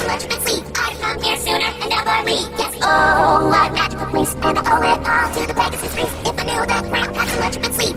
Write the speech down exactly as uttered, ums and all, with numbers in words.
so much you can see. I'd come here sooner and never leave. Yes, oh, what magical place. And I owe it all to the Pegasus Reef. If I knew that ground had so much you could see.